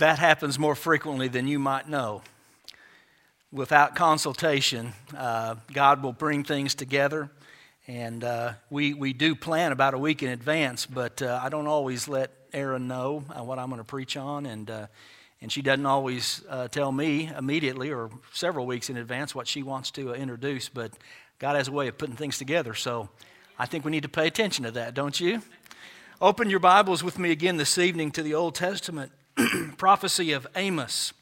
That happens more frequently than you might know. Without consultation, God will bring things together, and we do plan about a week in advance, but I don't always let Erin know what I'm going to preach on, and she doesn't always tell me immediately or several weeks in advance what she wants to introduce, but God has a way of putting things together, so I think we need to pay attention to that, don't you? Open your Bibles with me again this evening to the Old Testament prophecy of Amos.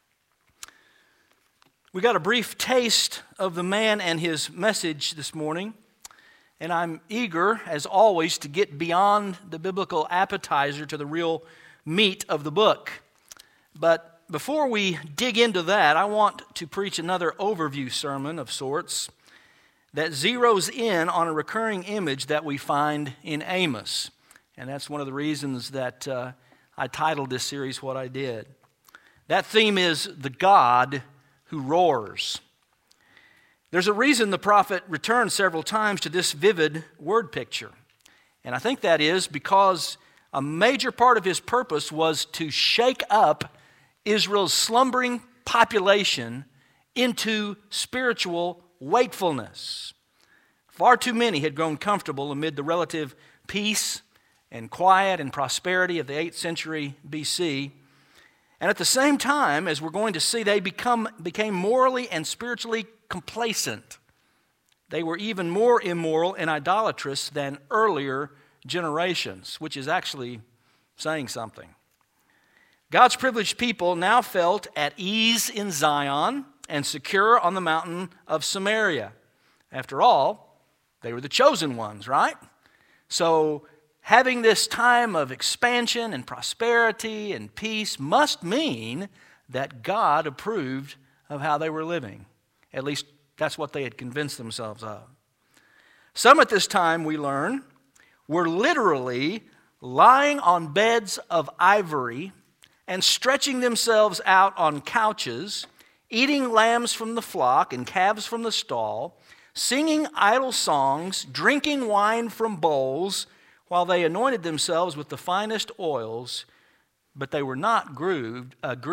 We got a brief taste of the man and his message this morning, and I'm eager, as always, to get beyond the biblical appetizer to the real meat of the book. But before we dig into that, I want to preach another overview sermon of sorts that zeroes in on a recurring image that we find in Amos. And that's one of the reasons that I titled this series what I did. That theme is the God who roars. There's a reason the prophet returns several times to this vivid word picture. And I think that is because a major part of his purpose was to shake up Israel's slumbering population into spiritual wakefulness. Far too many had grown comfortable amid the relative peace and quiet and prosperity of the 8th century BC. And at the same time, as we're going to see, they became morally and spiritually complacent. They were even more immoral and idolatrous than earlier generations, which is actually saying something. God's privileged people now felt at ease in Zion and secure on the mountain of Samaria. After all, they were the chosen ones, right? So having this time of expansion and prosperity and peace must mean that God approved of how they were living. At least that's what they had convinced themselves of. Some at this time, we learn, were literally lying on beds of ivory and stretching themselves out on couches, eating lambs from the flock and calves from the stall, singing idle songs, drinking wine from bowls, while they anointed themselves with the finest oils, but they were not grieved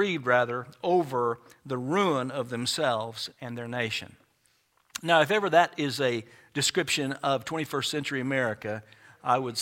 over the ruin of themselves and their nation. Now, if ever that is a description of 21st century America, I would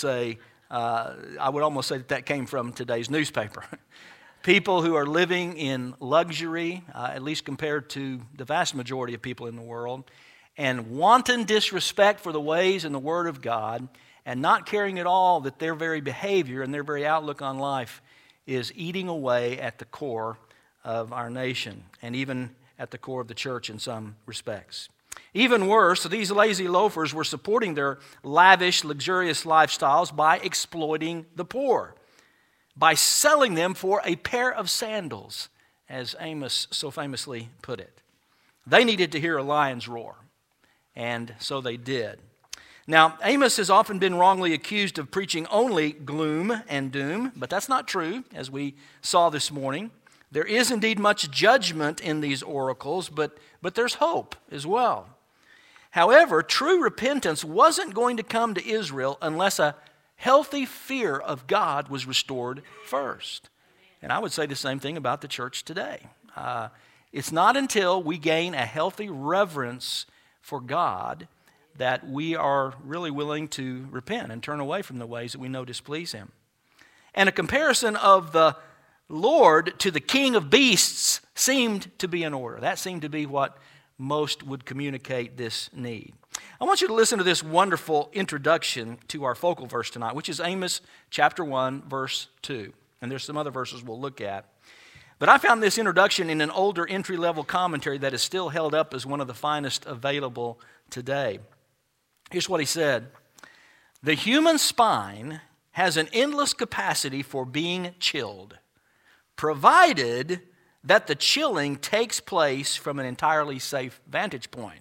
almost say that came from today's newspaper. People who are living in luxury, at least compared to the vast majority of people in the world, and wanton disrespect for the ways and the Word of God, and not caring at all that their very behavior and their very outlook on life is eating away at the core of our nation, and even at the core of the church in some respects. Even worse, these lazy loafers were supporting their lavish, luxurious lifestyles by exploiting the poor, by selling them for a pair of sandals, as Amos so famously put it. They needed to hear a lion's roar, and so they did. Now, Amos has often been wrongly accused of preaching only gloom and doom, but that's not true, as we saw this morning. There is indeed much judgment in these oracles, but there's hope as well. However, true repentance wasn't going to come to Israel unless a healthy fear of God was restored first. And I would say the same thing about the church today. It's not until we gain a healthy reverence for God that we are really willing to repent and turn away from the ways that we know displease Him. And a comparison of the Lord to the king of beasts seemed to be in order. That seemed to be what most would communicate this need. I want you to listen to this wonderful introduction to our focal verse tonight, which is Amos chapter 1, verse 2. And there's some other verses we'll look at. But I found this introduction in an older entry-level commentary that is still held up as one of the finest available today. Here's what he said. The human spine has an endless capacity for being chilled, provided that the chilling takes place from an entirely safe vantage point.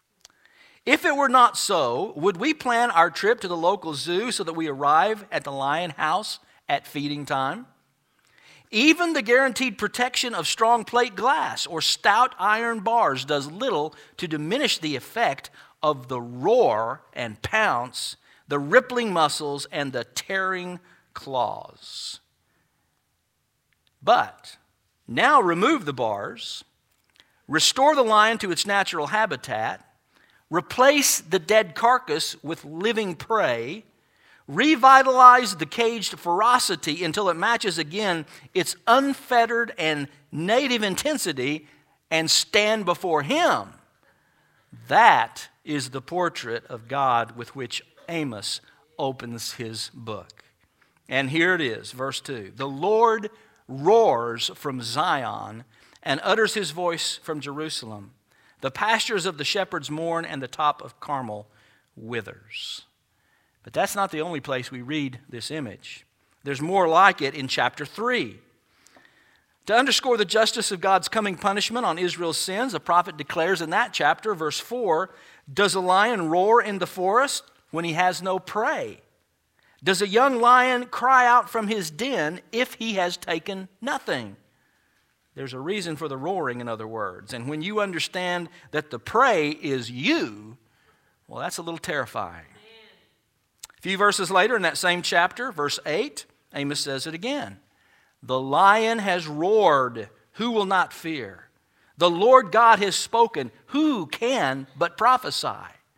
If it were not so, would we plan our trip to the local zoo so that we arrive at the lion house at feeding time? Even the guaranteed protection of strong plate glass or stout iron bars does little to diminish the effect of the roar and pounce, the rippling muscles, and the tearing claws. But now remove the bars, restore the lion to its natural habitat, replace the dead carcass with living prey, revitalize the caged ferocity until it matches again its unfettered and native intensity, and stand before him. That is the portrait of God with which Amos opens his book. And here it is, verse 2. The Lord roars from Zion and utters his voice from Jerusalem. The pastures of the shepherds mourn, and the top of Carmel withers. But that's not the only place we read this image. There's more like it in chapter 3. To underscore the justice of God's coming punishment on Israel's sins, the prophet declares in that chapter, verse 4, does a lion roar in the forest when he has no prey? Does a young lion cry out from his den if he has taken nothing? There's a reason for the roaring, in other words. And when you understand that the prey is you, well, that's a little terrifying. A few verses later in that same chapter, verse 8, Amos says it again. The lion has roared, who will not fear? The Lord God has spoken, who can but prophesy?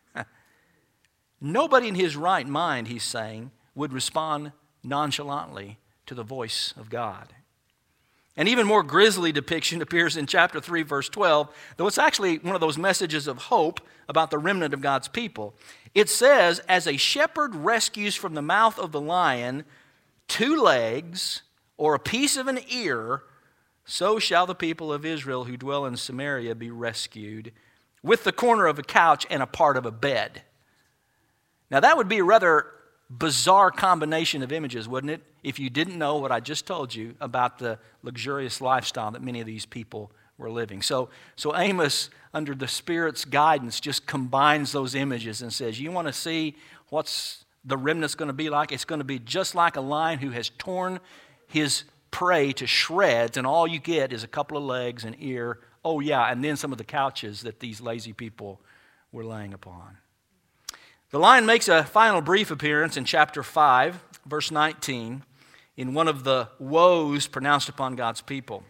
Nobody in his right mind, he's saying, would respond nonchalantly to the voice of God. An even more grisly depiction appears in chapter 3, verse 12, though it's actually one of those messages of hope about the remnant of God's people. It says, as a shepherd rescues from the mouth of the lion 2 legs or a piece of an ear, so shall the people of Israel who dwell in Samaria be rescued with the corner of a couch and a part of a bed. Now that would be a rather bizarre combination of images, wouldn't it? If you didn't know what I just told you about the luxurious lifestyle that many of these people were living. So Amos, under the Spirit's guidance, just combines those images and says, you want to see what's the remnant's going to be like? It's going to be just like a lion who has torn his prey to shreds, and all you get is a couple of legs, an ear, oh yeah, and then some of the couches that these lazy people were laying upon. The lion makes a final brief appearance in chapter 5, verse 19, in one of the woes pronounced upon God's people.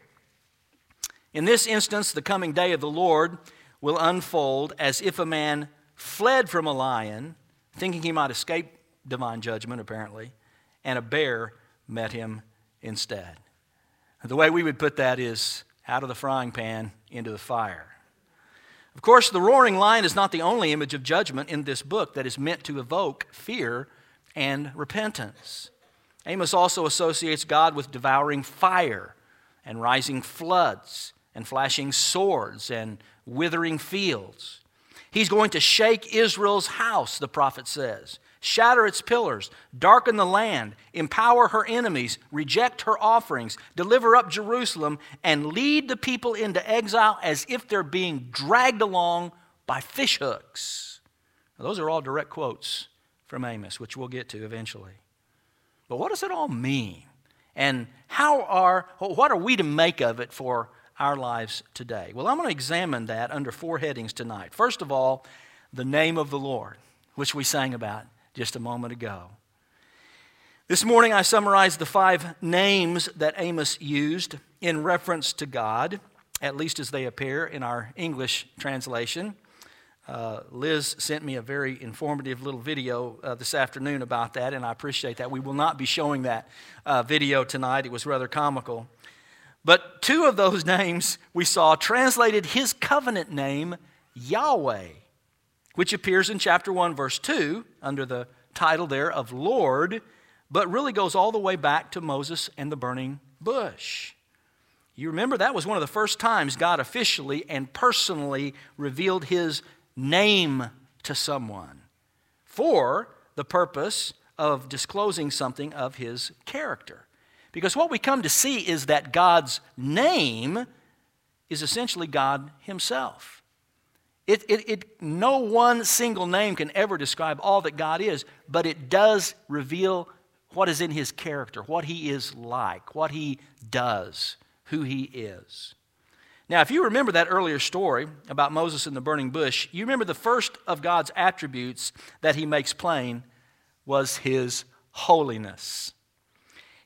In this instance, the coming day of the Lord will unfold as if a man fled from a lion, thinking he might escape divine judgment, apparently, and a bear met him instead. The way we would put that is out of the frying pan into the fire. Of course, the roaring lion is not the only image of judgment in this book that is meant to evoke fear and repentance. Amos also associates God with devouring fire and rising floods and flashing swords and withering fields. He's going to shake Israel's house, the prophet says, shatter its pillars, darken the land, empower her enemies, reject her offerings, deliver up Jerusalem, and lead the people into exile as if they're being dragged along by fishhooks. Now, those are all direct quotes from Amos, which we'll get to eventually. But what does it all mean? And what are we to make of it for our lives today? Well, I'm going to examine that under 4 headings tonight. First of all, the name of the Lord, which we sang about just a moment ago. This morning I summarized the 5 names that Amos used in reference to God, at least as they appear in our English translation. Liz sent me a very informative little video this afternoon about that, and I appreciate that. We will not be showing that video tonight. It was rather comical. But 2 of those names we saw translated his covenant name, Yahweh, which appears in chapter 1, verse 2, under the title there of Lord, but really goes all the way back to Moses and the burning bush. You remember that was one of the first times God officially and personally revealed his name to someone for the purpose of disclosing something of his character. Because what we come to see is that God's name is essentially God himself. No one single name can ever describe all that God is, but it does reveal what is in his character, what he is like, what he does, who he is. Now, if you remember that earlier story about Moses and the burning bush, you remember the first of God's attributes that he makes plain was his holiness.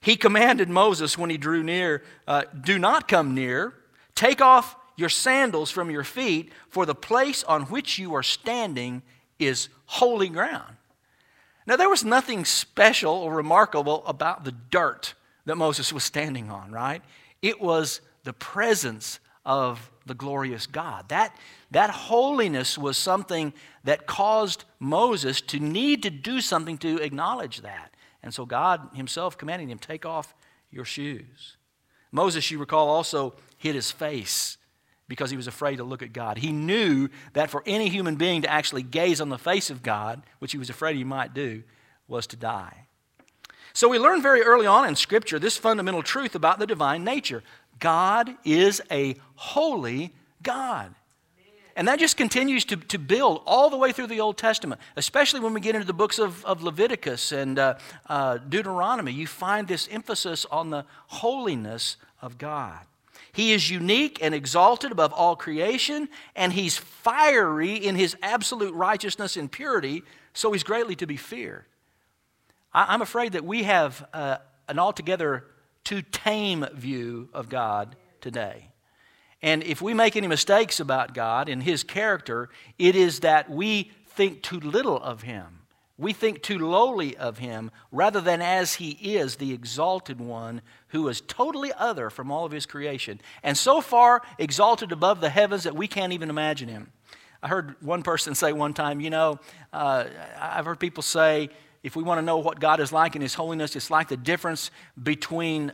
He commanded Moses when he drew near, do not come near. Take off your sandals from your feet, for the place on which you are standing is holy ground. Now, there was nothing special or remarkable about the dirt that Moses was standing on, right? It was the presence of the glorious God. That holiness was something that caused Moses to need to do something to acknowledge that. And so God himself commanded him, take off your shoes. Moses, you recall, also hid his face because he was afraid to look at God. He knew that for any human being to actually gaze on the face of God, which he was afraid he might do, was to die. So we learn very early on in Scripture this fundamental truth about the divine nature. God is a holy God. And that just continues to build all the way through the Old Testament, especially when we get into the books of Leviticus and Deuteronomy. You find this emphasis on the holiness of God. He is unique and exalted above all creation, and he's fiery in his absolute righteousness and purity, so he's greatly to be feared. I'm afraid that we have an altogether too tame view of God today. And if we make any mistakes about God and his character, it is that we think too little of him. We think too lowly of him rather than as he is, the exalted one who is totally other from all of his creation and so far exalted above the heavens that we can't even imagine him. I heard one person say one time, I've heard people say, if we want to know what God is like in his holiness, it's like the difference between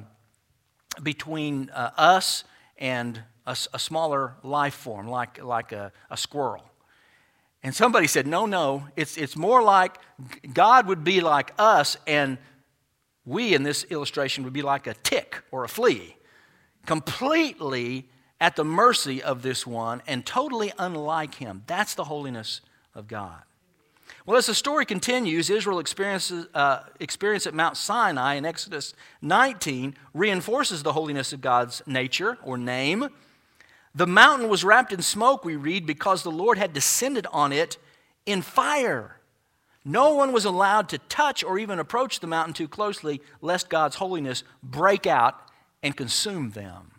us and a smaller life form, like a squirrel. And somebody said, no, it's more like God would be like us, and we in this illustration would be like a tick or a flea, completely at the mercy of this one and totally unlike him. That's the holiness of God. Well, as the story continues, Israel's experience at Mount Sinai in Exodus 19 reinforces the holiness of God's nature or name. The mountain was wrapped in smoke, we read, because the Lord had descended on it in fire. No one was allowed to touch or even approach the mountain too closely, lest God's holiness break out and consume them.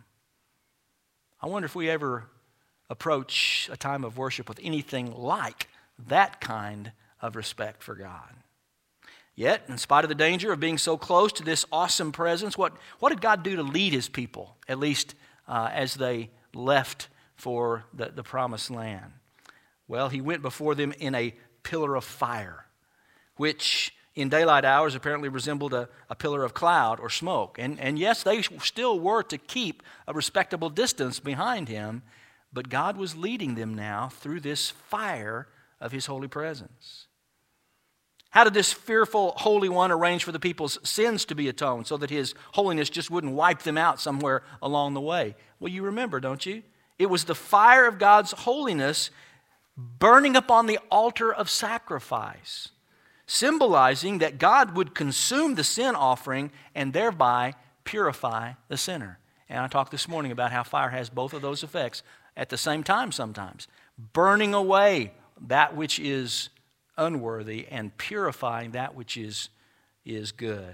I wonder if we ever approach a time of worship with anything like that kind of respect for God. Yet, in spite of the danger of being so close to this awesome presence, what did God do to lead his people, at least as they left for the promised land? Well, he went before them in a pillar of fire, which in daylight hours apparently resembled a pillar of cloud or smoke. And yes, they still were to keep a respectable distance behind him, but God was leading them now through this fire of his holy presence. How did this fearful Holy One arrange for the people's sins to be atoned so that his holiness just wouldn't wipe them out somewhere along the way? Well, you remember, don't you? It was the fire of God's holiness burning upon the altar of sacrifice, symbolizing that God would consume the sin offering and thereby purify the sinner. And I talked this morning about how fire has both of those effects at the same time sometimes, burning away that which is unworthy and purifying that which is good.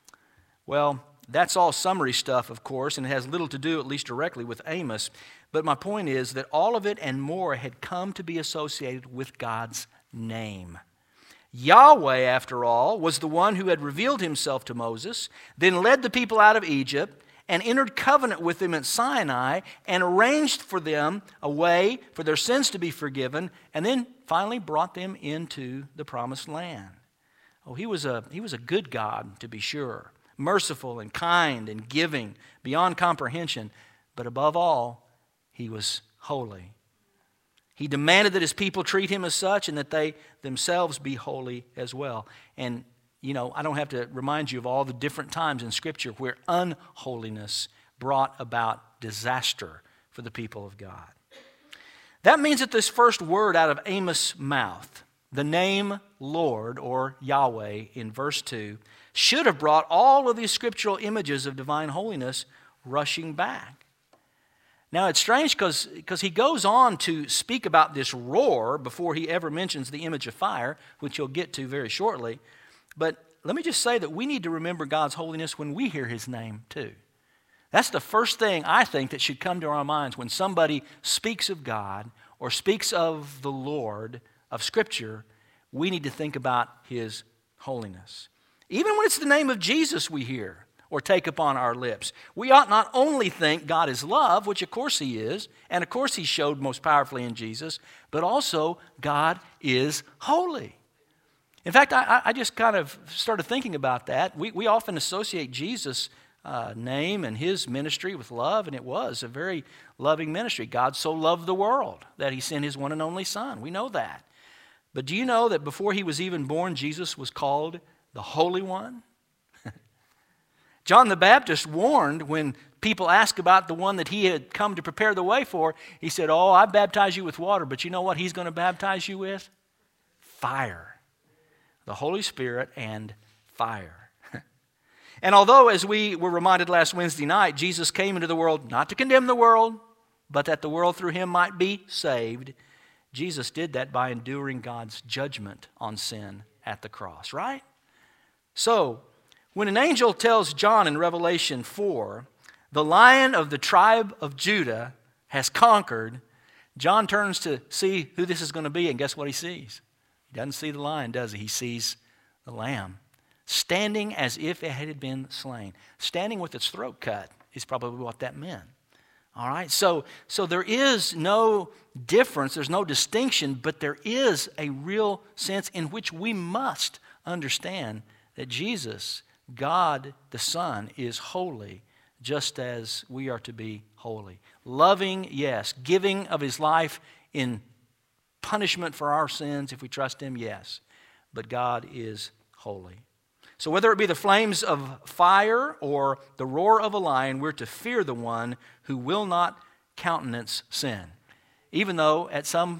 Well, that's all summary stuff, of course, and it has little to do, at least directly, with Amos. But my point is that all of it and more had come to be associated with God's name. Yahweh, after all, was the one who had revealed himself to Moses, then led the people out of Egypt, and entered covenant with them at Sinai, and arranged for them a way for their sins to be forgiven, and then finally brought them into the promised land. Oh, he was a good God, to be sure, merciful and kind and giving beyond comprehension, but above all, he was holy. He demanded that his people treat him as such and that they themselves be holy as well. And I don't have to remind you of all the different times in Scripture where unholiness brought about disaster for the people of God. That means that this first word out of Amos' mouth, the name Lord or Yahweh in verse 2, should have brought all of these scriptural images of divine holiness rushing back. Now it's strange because he goes on to speak about this roar before he ever mentions the image of fire, which you'll get to very shortly. But let me just say that we need to remember God's holiness when we hear His name too. That's the first thing I think that should come to our minds when somebody speaks of God or speaks of the Lord, of Scripture. We need to think about His holiness. Even when it's the name of Jesus we hear or take upon our lips, we ought not only think God is love, which of course He is, and of course He showed most powerfully in Jesus, but also God is holy. In fact, I just kind of started thinking about that. We often associate Jesus' name and His ministry with love, and it was a very loving ministry. God so loved the world that He sent His one and only Son. We know that. But do you know that before He was even born, Jesus was called the Holy One? John the Baptist warned when people asked about the one that he had come to prepare the way for. He said, "Oh, I baptize you with water, but you know what He's going to baptize you with? Fire. The Holy Spirit and fire." And although, as we were reminded last Wednesday night, Jesus came into the world not to condemn the world, but that the world through Him might be saved, Jesus did that by enduring God's judgment on sin at the cross, right? So, when an angel tells John in Revelation 4, the Lion of the tribe of Judah has conquered, John turns to see who this is going to be, and guess what he sees? He doesn't see the lion, does he? He sees the lamb, standing as if it had been slain. Standing with its throat cut is probably what that meant. All right, so there is no difference, there's no distinction, but there is a real sense in which we must understand that Jesus, God the Son, is holy, just as we are to be holy. Loving, yes. Giving of His life in punishment for our sins if we trust Him, yes. But God is holy. So whether it be the flames of fire or the roar of a lion, we're to fear the one who will not countenance sin. Even though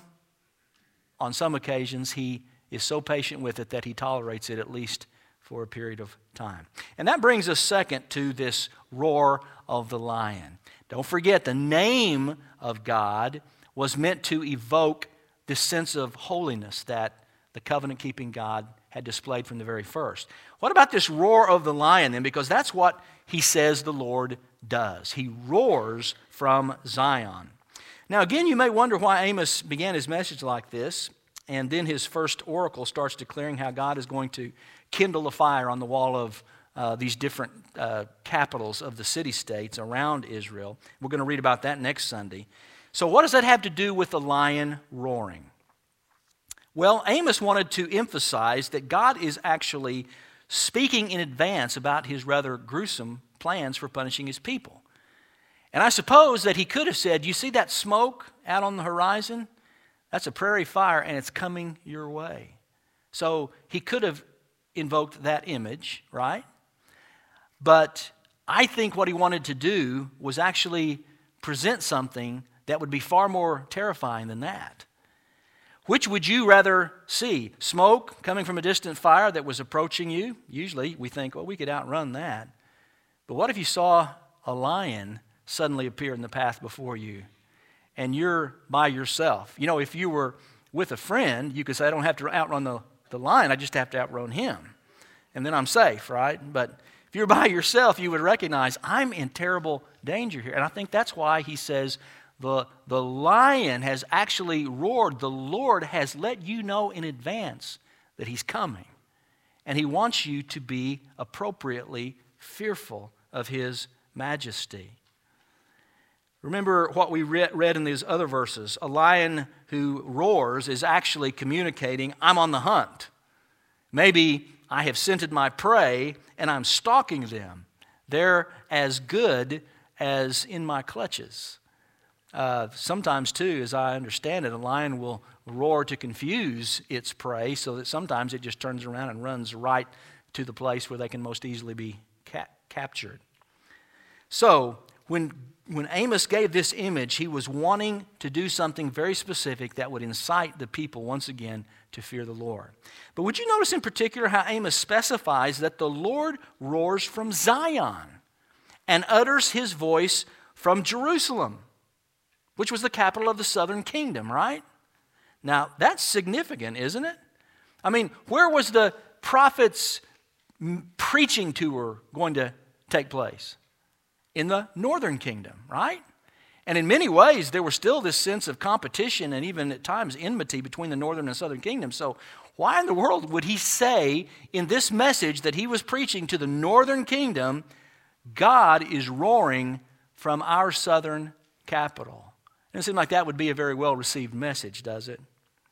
on some occasions He is so patient with it that He tolerates it at least for a period of time. And that brings us second to this roar of the lion. Don't forget, the name of God was meant to evoke this sense of holiness that the covenant-keeping God had displayed from the very first. What about this roar of the lion then? Because that's what He says the Lord does. He roars from Zion. Now again, you may wonder why Amos began his message like this, and then his first oracle starts declaring how God is going to kindle a fire on the wall of these different capitals of the city-states around Israel. We're going to read about that next Sunday. So what does that have to do with the lion roaring? Well, Amos wanted to emphasize that God is actually speaking in advance about His rather gruesome plans for punishing His people. And I suppose that He could have said, "You see that smoke out on the horizon? That's a prairie fire and it's coming your way." So He could have invoked that image, right? But I think what He wanted to do was actually present something that would be far more terrifying than that. Which would you rather see? Smoke coming from a distant fire that was approaching you? Usually we think, well, we could outrun that. But what if you saw a lion suddenly appear in the path before you and you're by yourself? You know, if you were with a friend, you could say, I don't have to outrun the lion, I just have to outrun him. And then I'm safe, right? But if you're by yourself, you would recognize, I'm in terrible danger here. And I think that's why He says, the lion has actually roared. The Lord has let you know in advance that He's coming. And He wants you to be appropriately fearful of His majesty. Remember what we read in these other verses. A lion who roars is actually communicating, I'm on the hunt. Maybe I have scented my prey and I'm stalking them. They're as good as in my clutches. Sometimes, too, as I understand it, a lion will roar to confuse its prey so that sometimes it just turns around and runs right to the place where they can most easily be captured. So, when Amos gave this image, he was wanting to do something very specific that would incite the people once again to fear the Lord. But would you notice in particular how Amos specifies that the Lord roars from Zion and utters His voice from Jerusalem, which was the capital of the southern kingdom, right? Now, that's significant, isn't it? I mean, where was the prophet's preaching tour going to take place? In the northern kingdom, right? And in many ways, there was still this sense of competition and even at times enmity between the northern and southern kingdoms. So why in the world would he say in this message that he was preaching to the northern kingdom, God is roaring from our southern capital? It doesn't seem like that would be a very well-received message, does it?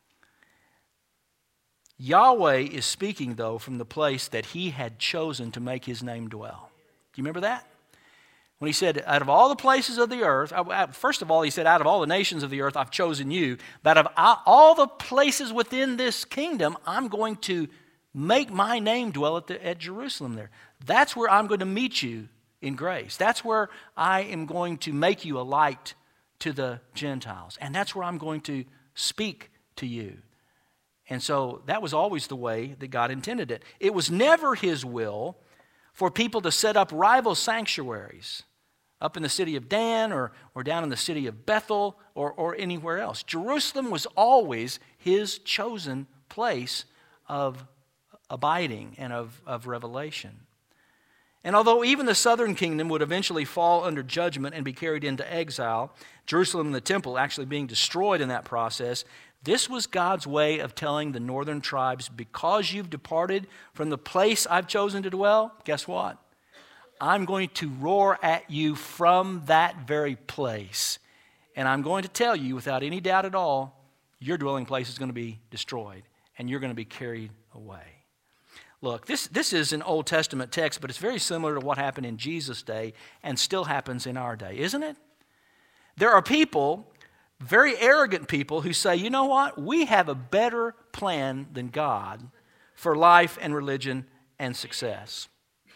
Yahweh is speaking, though, from the place that he had chosen to make his name dwell. Do you remember that? When he said, out of all the places of the earth, first of all, he said, out of all the nations of the earth, I've chosen you. But out of all the places within this kingdom, I'm going to make my name dwell at Jerusalem there. That's where I'm going to meet you in grace. That's where I am going to make you a light to the Gentiles. And that's where I'm going to speak to you. And so that was always the way that God intended it. It was never his will for people to set up rival sanctuaries up in the city of Dan or down in the city of Bethel or anywhere else. Jerusalem was always his chosen place of abiding and of revelation. And although even the southern kingdom would eventually fall under judgment and be carried into exile, Jerusalem and the temple actually being destroyed in that process, this was God's way of telling the northern tribes, because you've departed from the place I've chosen to dwell, guess what? I'm going to roar at you from that very place. And I'm going to tell you, without any doubt at all, your dwelling place is going to be destroyed and you're going to be carried away. Look, this is an Old Testament text, but it's very similar to what happened in Jesus' day and still happens in our day, isn't it? There are people, very arrogant people, who say, you know what? We have a better plan than God for life and religion and success.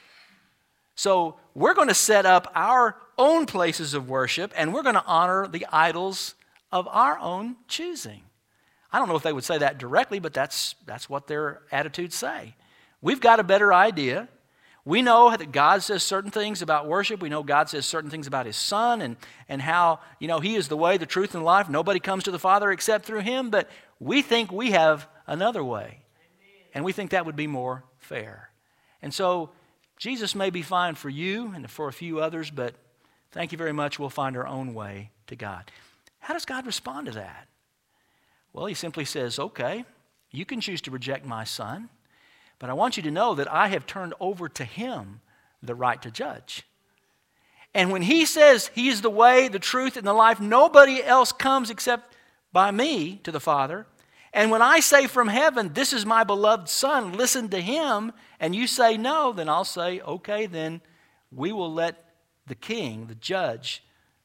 So we're going to set up our own places of worship and we're going to honor the idols of our own choosing. I don't know if they would say that directly, but that's what their attitudes say. We've got a better idea. We know that God says certain things about worship. We know God says certain things about his Son and how, he is the way, the truth, and life. Nobody comes to the Father except through him, but we think we have another way. And we think that would be more fair. And so Jesus may be fine for you and for a few others, but thank you very much. We'll find our own way to God. How does God respond to that? Well, he simply says, okay, you can choose to reject my Son, but I want you to know that I have turned over to him the right to judge. And when he says he is the way, the truth, and the life, nobody else comes except by me to the Father. And when I say from heaven, this is my beloved Son, listen to him, and you say no, then I'll say, okay, then we will let the king, the judge,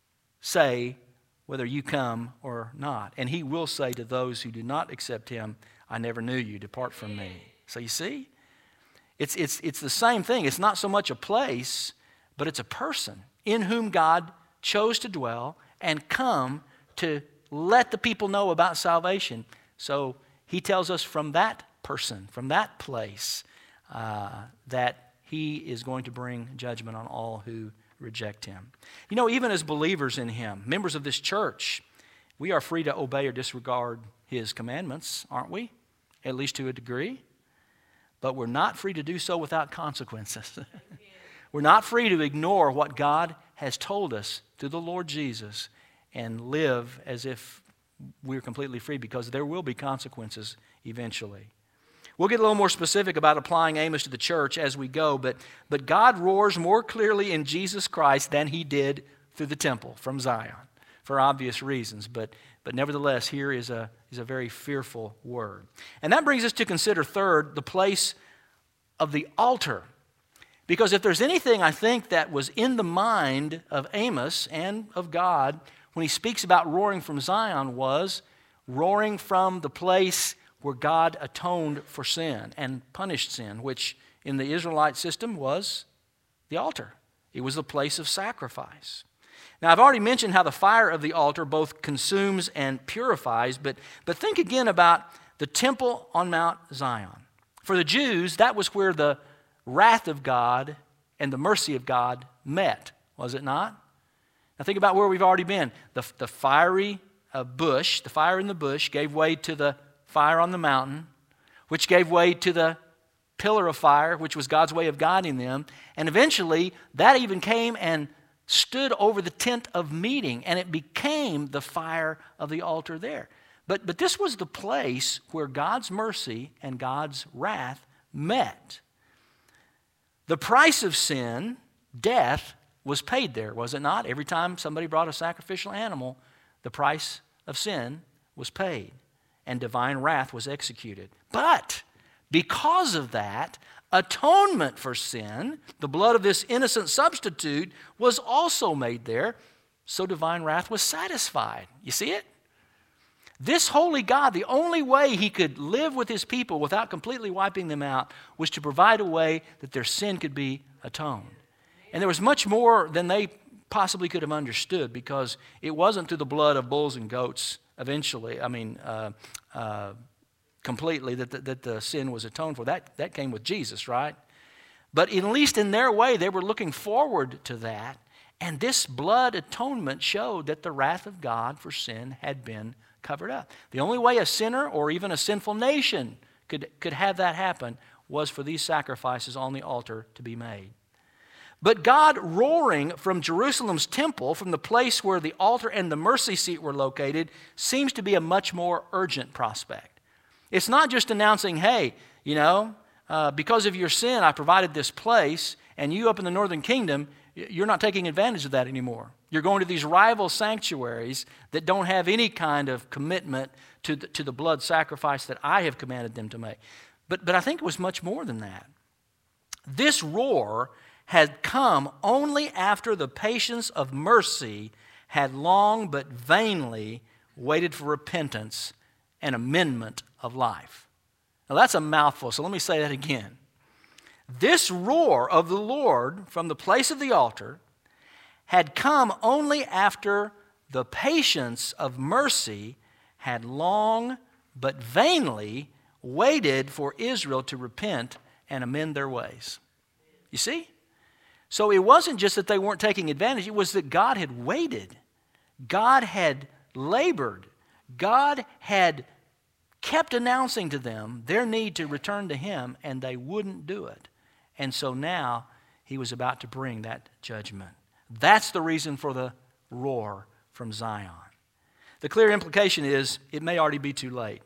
say whether you come or not. And he will say to those who do not accept him, I never knew you, depart from me. So you see, it's the same thing. It's not so much a place, but it's a person in whom God chose to dwell and come to let the people know about salvation. So he tells us from that person, from that place, that he is going to bring judgment on all who reject him. Even as believers in him, members of this church, we are free to obey or disregard his commandments, aren't we? At least to a degree. But we're not free to do so without consequences. We're not free to ignore what God has told us through the Lord Jesus and live as if we're completely free, because there will be consequences eventually. We'll get a little more specific about applying Amos to the church as we go, but God roars more clearly in Jesus Christ than he did through the temple from Zion for obvious reasons. But nevertheless, here is a very fearful word. And that brings us to consider, third, the place of the altar. Because if there's anything I think that was in the mind of Amos and of God when he speaks about roaring from Zion, was roaring from the place where God atoned for sin and punished sin, which in the Israelite system was the altar. It was the place of sacrifice. Now, I've already mentioned how the fire of the altar both consumes and purifies, but think again about the temple on Mount Zion. For the Jews, that was where the wrath of God and the mercy of God met, was it not? Now think about where we've already been. The fiery bush, the fire in the bush gave way to the fire on the mountain, which gave way to the pillar of fire, which was God's way of guiding them. And eventually, that even came and stood over the tent of meeting, and it became the fire of the altar there. But this was the place where God's mercy and God's wrath met. The price of sin, death, was paid there, was it not? Every time somebody brought a sacrificial animal, the price of sin was paid, and divine wrath was executed. But because of that, atonement for sin, the blood of this innocent substitute, was also made there, so divine wrath was satisfied. You see it? This holy God, the only way he could live with his people without completely wiping them out was to provide a way that their sin could be atoned. And there was much more than they possibly could have understood, because it wasn't through the blood of bulls and goats eventually, completely, that the sin was atoned for. That came with Jesus, right? But at least in their way, they were looking forward to that. And this blood atonement showed that the wrath of God for sin had been covered up. The only way a sinner or even a sinful nation could have that happen was for these sacrifices on the altar to be made. But God roaring from Jerusalem's temple, from the place where the altar and the mercy seat were located, seems to be a much more urgent prospect. It's not just announcing, hey, because of your sin, I provided this place, and you up in the northern kingdom, you're not taking advantage of that anymore. You're going to these rival sanctuaries that don't have any kind of commitment to the blood sacrifice that I have commanded them to make. But I think it was much more than that. This roar had come only after the patience of mercy had long but vainly waited for repentance and amendment of life. Now that's a mouthful, so let me say that again. This roar of the Lord from the place of the altar had come only after the patience of mercy had long but vainly waited for Israel to repent and amend their ways. You see? So it wasn't just that they weren't taking advantage, it was that God had waited. God had labored. God had kept announcing to them their need to return to Him, and they wouldn't do it. And so now He was about to bring that judgment. That's the reason for the roar from Zion. The clear implication is it may already be too late.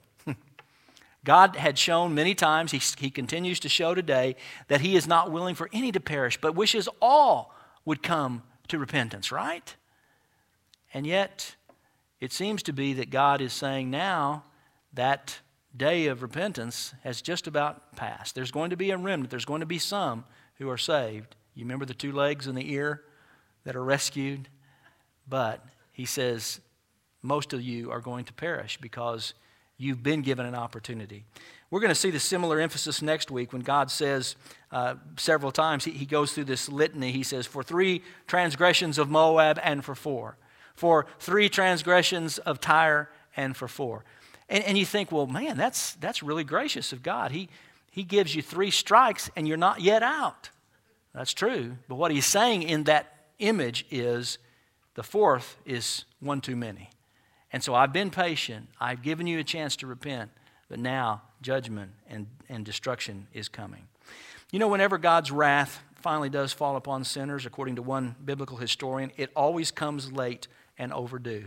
God had shown many times, he continues to show today, that He is not willing for any to perish, but wishes all would come to repentance, right? And yet, it seems to be that God is saying now that day of repentance has just about passed. There's going to be a remnant. There's going to be some who are saved. You remember the 2 legs and the ear that are rescued? But He says most of you are going to perish because you've been given an opportunity. We're going to see the similar emphasis next week when God says several times, he goes through this litany. He says, for 3 transgressions of Moab and for 4. For 3 transgressions of Tyre and for 4. And you think, well, man, that's really gracious of God. He gives you 3 strikes and you're not yet out. That's true. But what He's saying in that image is the 4th is one too many. And so I've been patient. I've given you a chance to repent. But now judgment and destruction is coming. You know, whenever God's wrath finally does fall upon sinners, according to one biblical historian, it always comes late and overdue.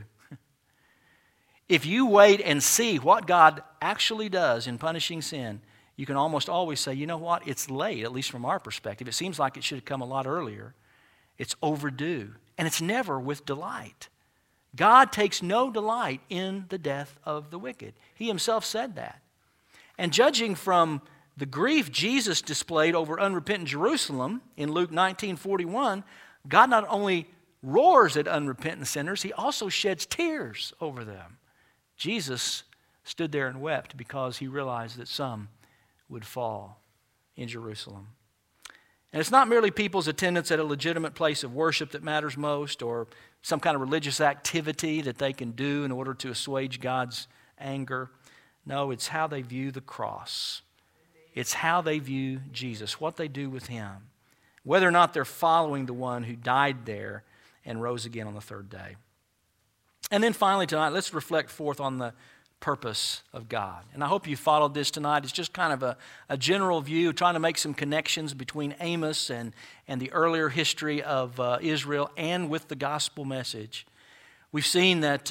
If you wait and see what God actually does in punishing sin, you can almost always say, you know what, it's late, at least from our perspective. It seems like it should have come a lot earlier. It's overdue, and it's never with delight. God takes no delight in the death of the wicked. He Himself said that. And judging from the grief Jesus displayed over unrepentant Jerusalem in Luke 19:41, God not only roars at unrepentant sinners, He also sheds tears over them. Jesus stood there and wept because He realized that some would fall in Jerusalem. And it's not merely people's attendance at a legitimate place of worship that matters most, or some kind of religious activity that they can do in order to assuage God's anger. No, it's how they view the cross. It's how they view Jesus, what they do with Him, whether or not they're following the one who died there and rose again on the 3rd day. And then finally tonight, let's reflect forth on the purpose of God. And I hope you followed this tonight. It's just kind of a general view, trying to make some connections between Amos and the earlier history of Israel and with the gospel message. We've seen that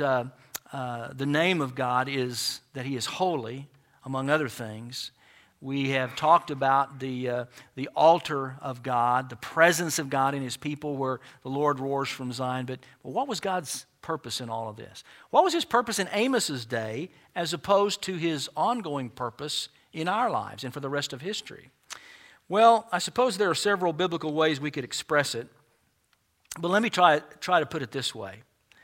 the name of God is that He is holy, among other things. We have talked about the altar of God, the presence of God in His people where the Lord roars from Zion. But what was God's purpose in all of this? What was His purpose in Amos's day as opposed to His ongoing purpose in our lives and for the rest of history? Well, I suppose there are several biblical ways we could express it, but let me try to put it this way.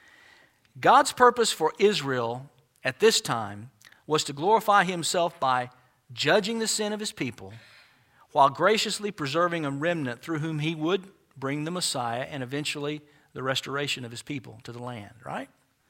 God's purpose for Israel at this time was to glorify Himself by judging the sin of His people while graciously preserving a remnant through whom He would bring the Messiah and eventually the restoration of His people to the land, right?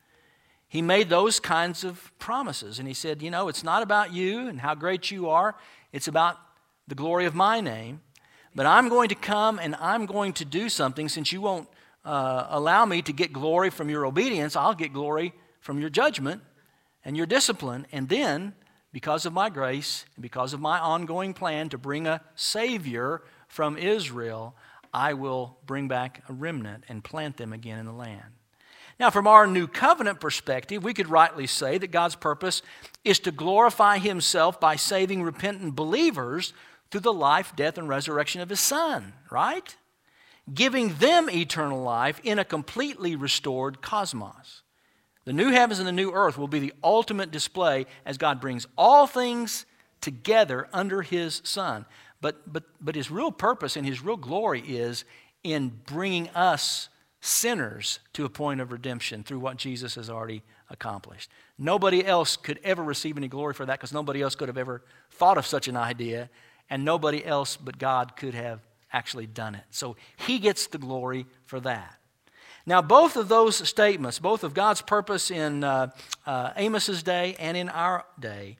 He made those kinds of promises, and He said, it's not about you and how great you are. It's about the glory of my name. But I'm going to come and I'm going to do something. Since you won't allow me to get glory from your obedience, I'll get glory from your judgment and your discipline. And then, because of my grace and because of my ongoing plan to bring a Savior from Israel, I will bring back a remnant and plant them again in the land. Now, from our new covenant perspective, we could rightly say that God's purpose is to glorify Himself by saving repentant believers through the life, death, and resurrection of His Son, right? Giving them eternal life in a completely restored cosmos. The new heavens and the new earth will be the ultimate display as God brings all things together under His Son. But His real purpose and His real glory is in bringing us sinners to a point of redemption through what Jesus has already accomplished. Nobody else could ever receive any glory for that because nobody else could have ever thought of such an idea, and nobody else but God could have actually done it. So He gets the glory for that. Now, both of those statements, both of God's purpose in Amos's day and in our day,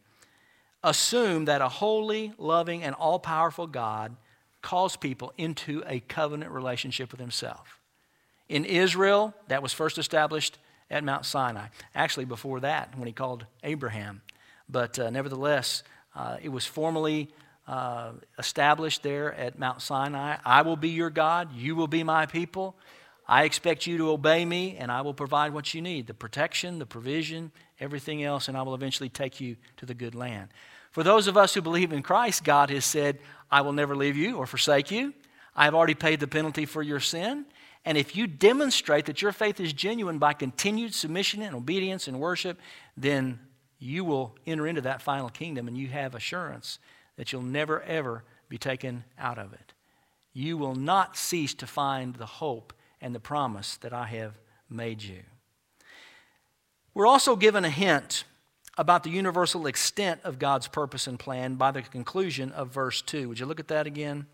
assume that a holy, loving, and all-powerful God calls people into a covenant relationship with Himself. In Israel, that was first established at Mount Sinai. Actually, before that, when He called Abraham. But nevertheless, it was formally established there at Mount Sinai. I will be your God. You will be my people. I expect you to obey me, and I will provide what you need, the protection, the provision, everything else, and I will eventually take you to the good land. For those of us who believe in Christ, God has said, I will never leave you or forsake you. I have already paid the penalty for your sin. And if you demonstrate that your faith is genuine by continued submission and obedience and worship, then you will enter into that final kingdom, and you have assurance that you'll never, ever be taken out of it. You will not cease to find the hope and the promise that I have made you. We're also given a hint about the universal extent of God's purpose and plan by the conclusion of verse 2. Would you look at that again?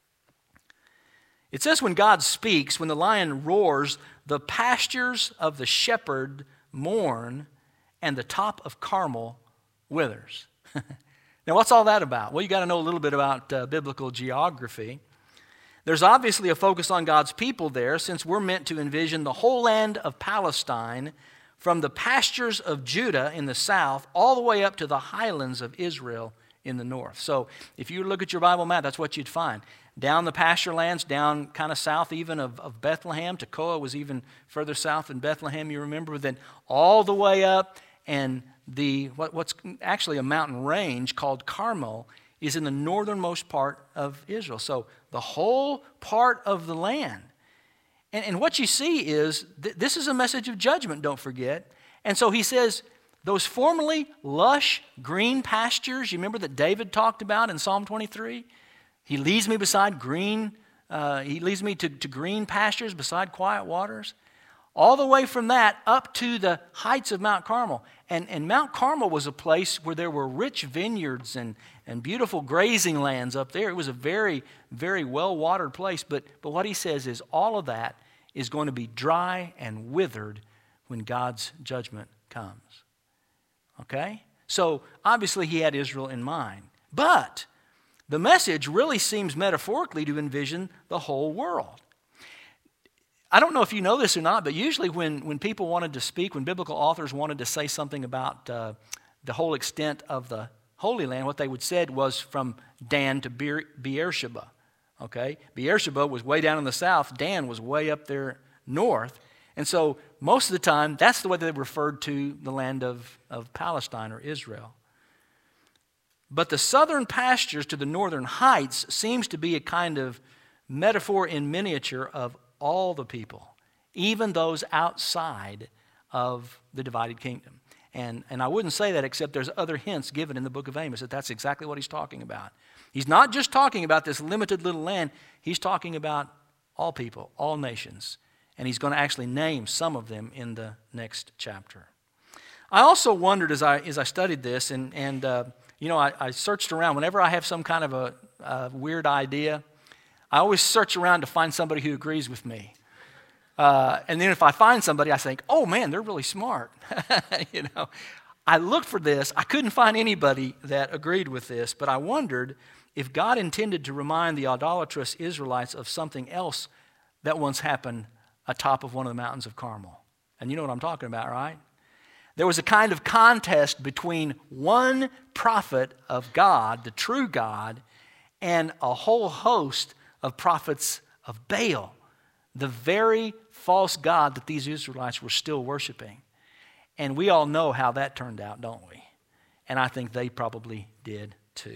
It says, when God speaks, when the lion roars, the pastures of the shepherd mourn, and the top of Carmel withers. Now, what's all that about? Well, you got to know a little bit about biblical geography. There's obviously a focus on God's people there, since we're meant to envision the whole land of Palestine from the pastures of Judah in the south all the way up to the highlands of Israel in the north. So if you look at your Bible map, that's what you'd find. Down the pasture lands, down kind of south even of Bethlehem. Tekoa was even further south than Bethlehem, you remember. Then all the way up, and what's actually a mountain range called Carmel is in the northernmost part of Israel. So the whole part of the land. And what you see is, this is a message of judgment, don't forget. And so he says, those formerly lush green pastures, you remember that David talked about in Psalm 23? He leads me beside he leads me to green pastures beside quiet waters. All the way from that up to the heights of Mount Carmel. And Mount Carmel was a place where there were rich vineyards and beautiful grazing lands up there. It was a very, very well-watered place. But what he says is all of that is going to be dry and withered when God's judgment comes. Okay? So obviously he had Israel in mind. But the message really seems metaphorically to envision the whole world. I don't know if you know this or not, but usually when people wanted to speak, when biblical authors wanted to say something about the whole extent of the Holy Land, what they would said was from Dan to Beersheba. Okay? Beersheba was way down in the south. Dan was way up there north. And so most of the time, that's the way they referred to the land of Palestine or Israel. But the southern pastures to the northern heights seems to be a kind of metaphor in miniature of all the people, even those outside of the divided kingdom. And I wouldn't say that except there's other hints given in the book of Amos that that's exactly what he's talking about. He's not just talking about this limited little land. He's talking about all people, all nations. And he's going to actually name some of them in the next chapter. I also wondered as I studied this, and I searched around. Whenever I have some kind of a weird idea, I always search around to find somebody who agrees with me. And then if I find somebody, I think, oh man, they're really smart. I looked for this. I couldn't find anybody that agreed with this, but I wondered if God intended to remind the idolatrous Israelites of something else that once happened atop of one of the mountains of Carmel. And you know what I'm talking about, right? There was a kind of contest between one prophet of God, the true God, and a whole host of prophets of Baal, the very false god that these Israelites were still worshiping. And we all know how that turned out, don't we? And I think they probably did too.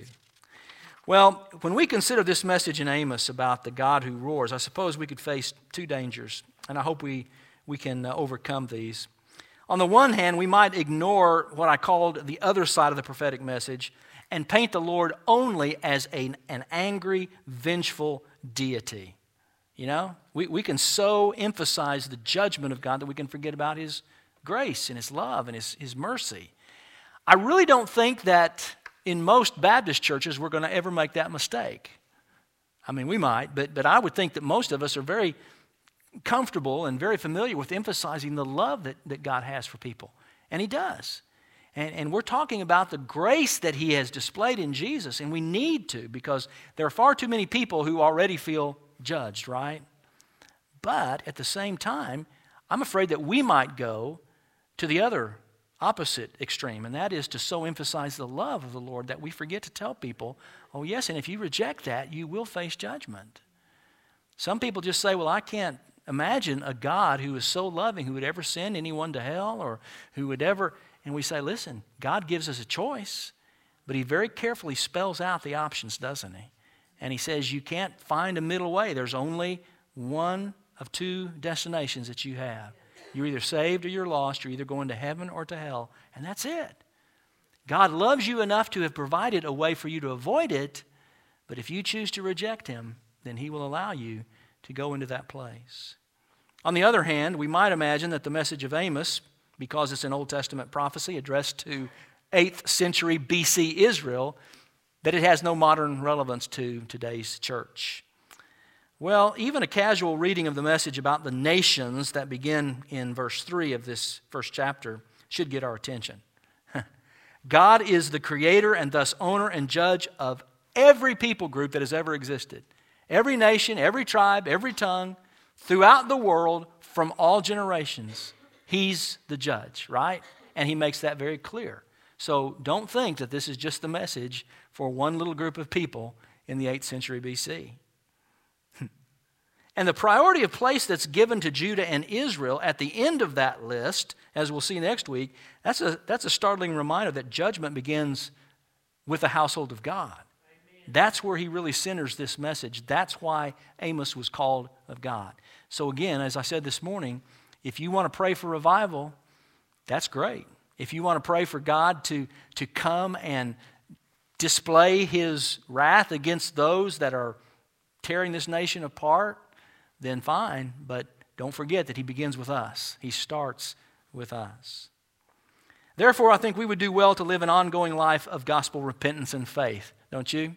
Well, when we consider this message in Amos about the God who roars, I suppose we could face two dangers, and I hope we can overcome these. On the one hand, we might ignore what I called the other side of the prophetic message and paint the Lord only as an angry, vengeful deity. You know, we can so emphasize the judgment of God that we can forget about His grace and His love and His mercy. I really don't think that in most Baptist churches we're going to ever make that mistake. I mean, we might, but I would think that most of us are very comfortable and very familiar with emphasizing the love that God has for people. And He does. And we're talking about the grace that He has displayed in Jesus, and we need to, because there are far too many people who already feel judged, right? But at the same time, I'm afraid that we might go to the other opposite extreme, and that is to so emphasize the love of the Lord that we forget to tell people, oh yes, and if you reject that, you will face judgment. Some people just say, well, I can't imagine a God who is so loving who would ever send anyone to hell or who would ever, and we say, listen, God gives us a choice, but He very carefully spells out the options, doesn't He? And He says you can't find a middle way. There's only one of two destinations that you have. You're either saved or you're lost. You're either going to heaven or to hell. And that's it. God loves you enough to have provided a way for you to avoid it. But if you choose to reject Him, then He will allow you to go into that place. On the other hand, we might imagine that the message of Amos, because it's an Old Testament prophecy addressed to 8th century BC Israel, that it has no modern relevance to today's church. Well, even a casual reading of the message about the nations that begin in verse 3 of this first chapter should get our attention. God is the creator and thus owner and judge of every people group that has ever existed. Every nation, every tribe, every tongue, throughout the world, from all generations. He's the judge, right? And He makes that very clear. So don't think that this is just the message for one little group of people in the 8th century BC. And the priority of place that's given to Judah and Israel at the end of that list, as we'll see next week, that's a startling reminder that judgment begins with the household of God. Amen. That's where He really centers this message. That's why Amos was called of God. So again, as I said this morning, if you want to pray for revival, that's great. If you want to pray for God to come and display His wrath against those that are tearing this nation apart, then fine, but don't forget that He begins with us. He starts with us. Therefore, I think we would do well to live an ongoing life of gospel repentance and faith, don't you?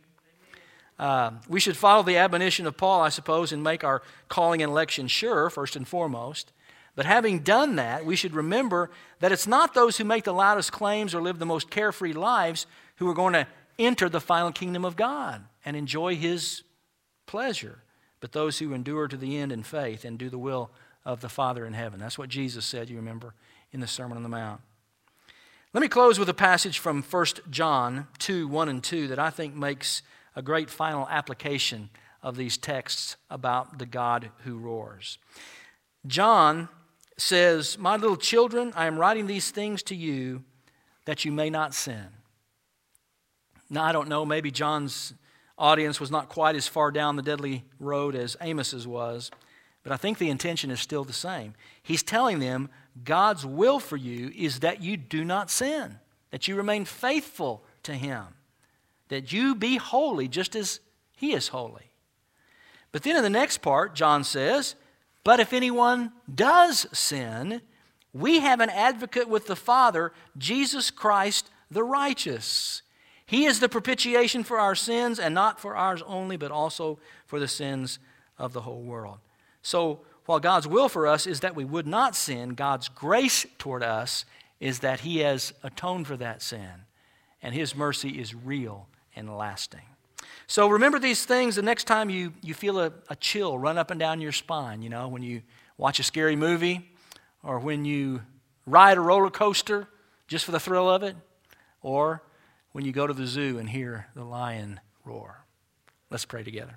We should follow the admonition of Paul, I suppose, and make our calling and election sure, first and foremost. But having done that, we should remember that it's not those who make the loudest claims or live the most carefree lives who are going to enter the final kingdom of God and enjoy His pleasure, but those who endure to the end in faith and do the will of the Father in heaven. That's what Jesus said, you remember, in the Sermon on the Mount. Let me close with a passage from 1 John 2, 1 and 2 that I think makes a great final application of these texts about the God who roars. John says, "My little children, I am writing these things to you that you may not sin." Now, I don't know, maybe John's audience was not quite as far down the deadly road as Amos's was, but I think the intention is still the same. He's telling them God's will for you is that you do not sin, that you remain faithful to Him, that you be holy just as He is holy. But then in the next part, John says, "But if anyone does sin, we have an advocate with the Father, Jesus Christ the righteous. He is the propitiation for our sins, and not for ours only, but also for the sins of the whole world." So while God's will for us is that we would not sin, God's grace toward us is that He has atoned for that sin, and His mercy is real and lasting. So remember these things the next time you feel a chill run up and down your spine, when you watch a scary movie, or when you ride a roller coaster just for the thrill of it, or when you go to the zoo and hear the lion roar. Let's pray together.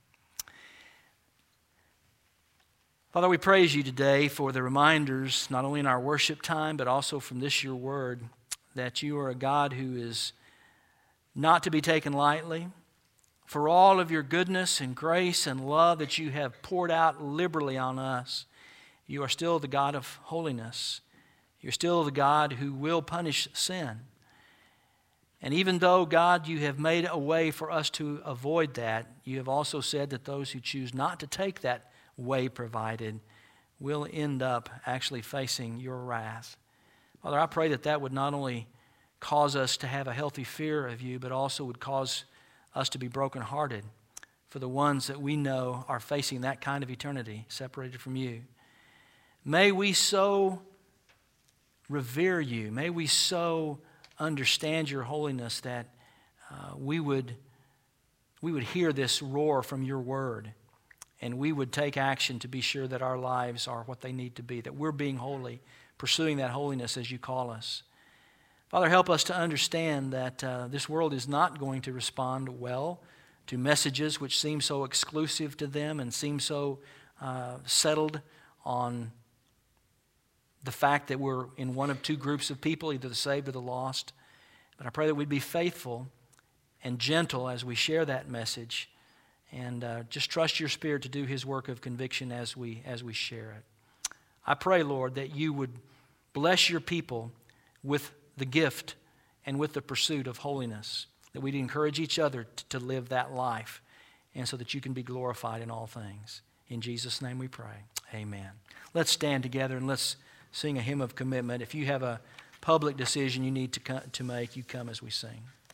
Father, we praise You today for the reminders, not only in our worship time, but also from this Your word, that You are a God who is not to be taken lightly. For all of Your goodness and grace and love that You have poured out liberally on us, You are still the God of holiness. You're still the God who will punish sin. And even though, God, You have made a way for us to avoid that, You have also said that those who choose not to take that way provided will end up actually facing Your wrath. Father, I pray that that would not only cause us to have a healthy fear of You, but also would cause us to be brokenhearted for the ones that we know are facing that kind of eternity separated from You. May we so revere You. May we so understand Your holiness that we would hear this roar from Your word, and we would take action to be sure that our lives are what they need to be, that we're being holy, pursuing that holiness as You call us. Father, help us to understand that this world is not going to respond well to messages which seem so exclusive to them and seem so settled on the fact that we're in one of two groups of people, either the saved or the lost. But I pray that we'd be faithful and gentle as we share that message, and just trust Your Spirit to do His work of conviction as we share it. I pray, Lord, that You would bless Your people with the gift and with the pursuit of holiness, that we'd encourage each other to live that life, and so that You can be glorified in all things. In Jesus' name we pray. Amen. Let's stand together and let's sing a hymn of commitment. If you have a public decision you need to make, you come as we sing.